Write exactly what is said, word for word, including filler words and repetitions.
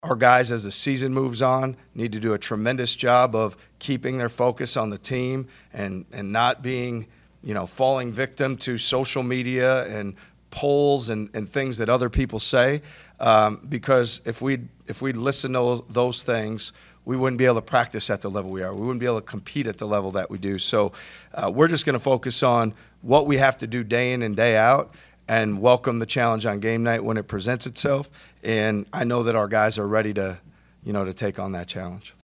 Our guys, as the season moves on, need to do a tremendous job of keeping their focus on the team and, and not being, you know, falling victim to social media and polls and, and things that other people say. Um, because if we if we listen to those things, we wouldn't be able to practice at the level we are. We wouldn't be able to compete at the level that we do. So uh, we're just going to focus on what we have to do day in and day out, and welcome the challenge on game night when it presents itself. And I know that our guys are ready to, you know, to take on that challenge.